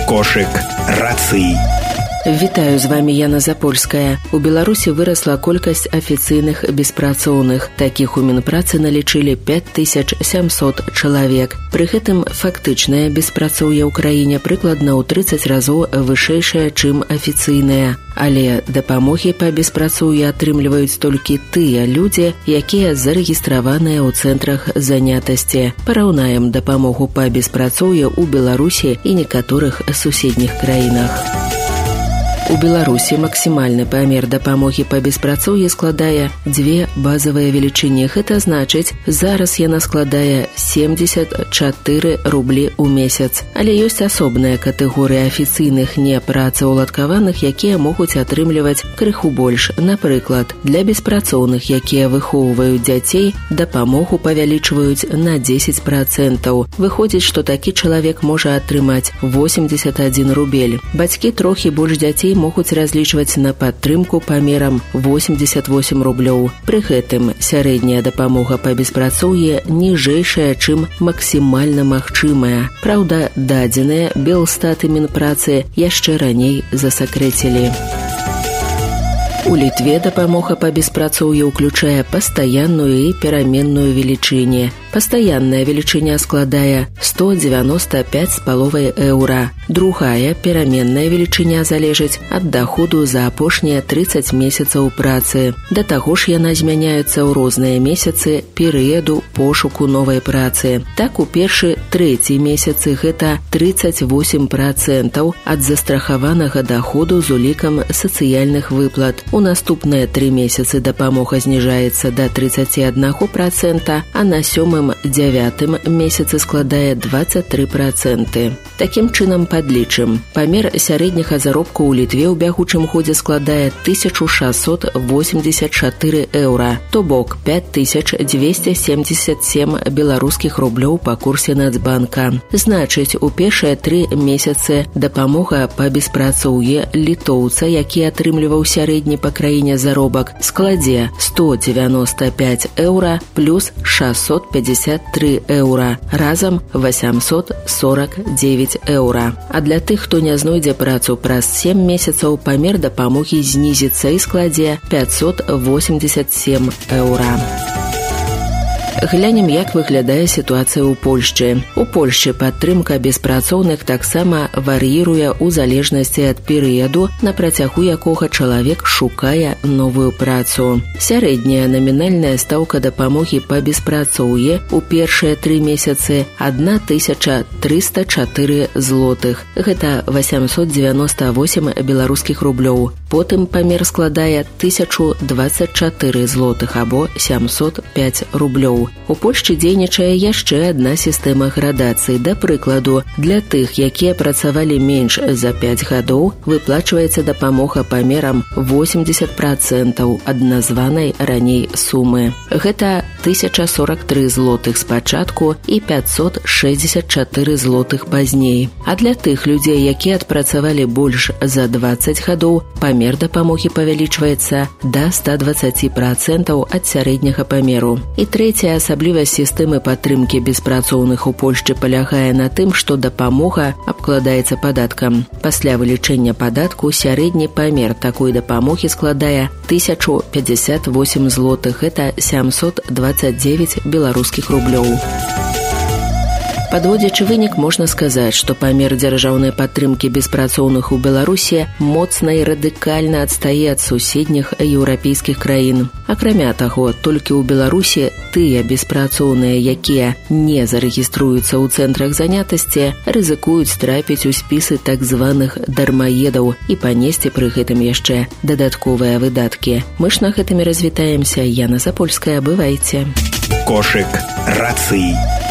Кошык рацый. Вітаю, з вами Яна Запольская. У Беларусі вырасла колькасць афіцыйных беспрацоўных. Такіх у Мінпрацы налічылі 5700 чалавек. Пры гэтым фактычнае беспрацоўе ў краіне прыкладна ў 30 разоў вышэйшае, чым афіцыйнае. Але дапамогі па беспрацоўі атрымліваюць толькі тыя людзі, якія зарэгістраваныя ў цэнтрах занятасці. Параўнаем дапамогу па беспрацоўі ў Беларусі і некаторых суседніх краінах. У Беларусі максімальны памер дапамогі па беспрацоўі складае 2 базавыя велічыні. Гэта значыць, зараз яна складае 74 рублі ў месяц. Але ёсць асобная катэгорыя афіцыйных непрацаўладкаваных, якія могуць атрымліваць крыху больш. Напрыклад, для беспрацоўных, якія выхоўваюць дзяцей, дапамогу павялічваюць на 10%. Выходзіць, што такі чалавек можа атрымаць 81 рубель. Бацькі трохі больш дзяцей могуць разлічваць на падтрымку памерам 88 рублёў. Пры гэтым сярэдняя дапамога па беспрацоўі ніжэйшая, чым максімальна магчымая. Праўда, дадзеныя Белстат і Мінпрацы яшчэ раней засакрэцілі. У Літве дапамога па беспрацоўі ўключае пастаянную і пераменную велічыні. Пастаянная велічыня складае 195,5 еўра. Другая пераменная велічыня залежыць ад даходу за апошнія 30 месяцаў працы. Да таго ж яна змяняецца ў розныя месяцы перыяду пошуку новай працы. Так, у першы-трэці месяцы гэта 38% ад застрахаванага даходу з улікам сацыяльных выплат. У наступныя 3 месяцы дапамога зніжаецца да 31%, а на 7-9 месяцы складае 23%. Такім чынам падлічым. Памер сярэдняга заробку ў Літве ў бягучым годзе складае 1684 еўра, то бок 5277 беларускіх рублёў па курсе Нацбанка. Значыць, у першыя 3 месяцы дапамога па беспрацоўі літоўца, які атрымліваў сярэдні па краіне заробак, складзе 195 еўра плюс 653 еўра, разам 849 еўра. А для тых, хто не знойдзе працу праз 7 месяцаў, памер дапамогі знізіцца і складзе 587 еўра. Глянем, як выглядае сітуацыя ў Польшчы. У Польшчы падтрымка беспрацоўных таксама вар'іруе ў залежнасці ад перыяду, на працягу якога чалавек шукае новую працу. Сярэдняя намінальная стаўка дапамогі па беспрацоўі ў першыя 3 месяцы 1304 злотых. Гэта 898 беларускіх рублёў. Потым памер складае 1024 злотых або 705 рублёў. У Польшчы дзейнічае яшчэ адна сістэма градацыі. Да прыкладу, для тых, якія працавалі менш за 5 гадоў, выплачваецца дапамога памерам 80% ад названай раней сумы. Гэта 1043 злотых спачатку і 564 злотых пазней. А для тых людзей, якія адпрацавалі больш за 20 гадоў, памер дапамогі павялічваецца да 120% ад сярэдняга памеру. І трэцяя асаблівасць сістэмы падтрымкі беспрацоўных у Польшчы палягае на тым, што дапамога абкладаецца падаткам. Пасля вылічэння падатку сярэдні памер такой дапамогі складае 1058 злотых, гэта 729 беларускіх рублёў. Падводзячы вынік, можна сказаць, што памер дзяржаўнай падтрымкі беспрацоўных у Беларусі моцна і радыкальна адстае ад суседніх еўрапейскіх краін. Акрамя таго, толькі ў Беларусі тыя беспрацоўныя, якія не зарэгіструюцца ў цэнтрах занятасці, рызыкуюць трапіць у спісы так званых дармаедаў і панесці пры гэтым яшчэ дадатковыя выдаткі. Мы ж на гэтымі развітаемся. Яна Запольская, бывайце. Кошык рацый.